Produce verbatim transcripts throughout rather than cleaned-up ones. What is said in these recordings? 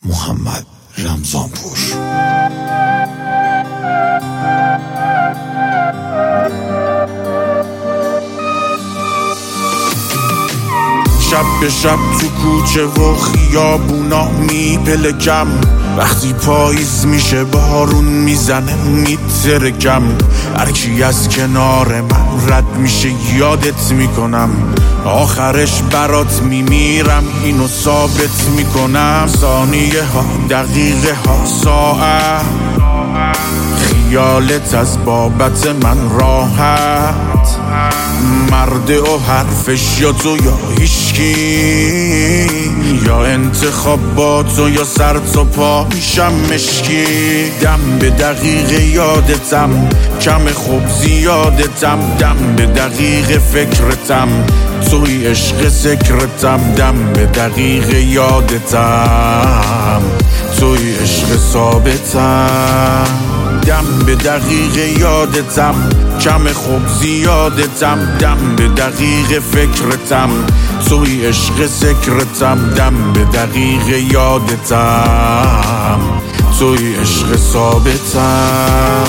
محمد رمضانپور. شب به شب تو کوچه و خیابونا میپلکم، وقتی پاییز میشه بارون میزنه میترکم، هرکی از کنار من رد میشه یادت میکنم، آخرش برات میمیرم اینو ثابت میکنم. ثانیه ها، دقیقه ها، ساعت، خیالت از بابت من راحت، مرد و حرفش یا تو یا هیچکی، یا انتخابات و یا سر تا پا میشم مشکی. دم به دقیقه یادتم، کم خوب زیادتم، دم به دقیقه فکرتم، توی عشق سکرتم، دم به دقیقه یادتم، توی عشق ثابتم، دم به دقیقه یادتم، کم خوب زیادتم، دم به دقیقه فکرتم، توی عشق سکرتم، دم به دقیقه یادتم، توی عشق ثابتم.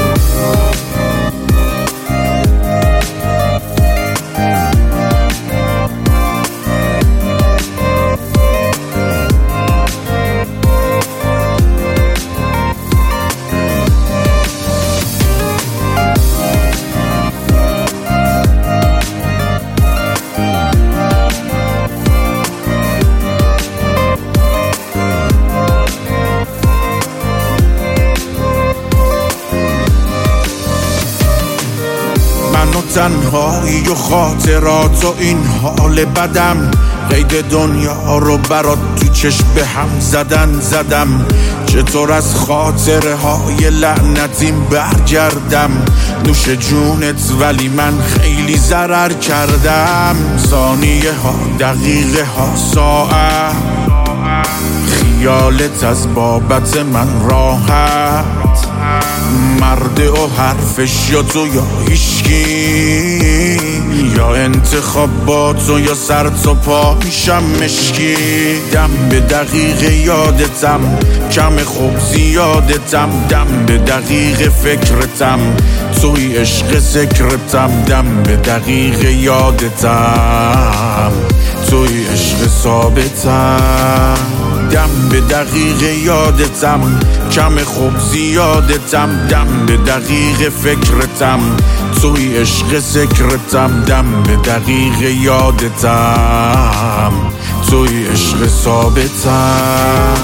تنهایی و خاطرات و این حال بدم، قید دنیا رو برات تو چشم به هم زدن زدم، چطور از خاطره های لعنتیم برگردم، نوش جونت ولی من خیلی ضرر کردم. ثانیه ها، دقیقه ها، ساعت، خیالت از بابت من راحت، مرد و حرفش یا تو یا هیچکی، یا انتخابات و یا سر تا پا میشم مشکی. دم به دقیقه یادتم، کم خوب زیادتم، دم به دقیقه فکرتم، توی عشق سکرتم، دم به دقیقه یادتم، توی عشق ثابتم، دم به دقیقه یادتم، کم خوب زیادتم، دم به دقیقه فکرتم، توی عشق سکرتم، دم به دقیقه یادتم، توی عشق ثابتم.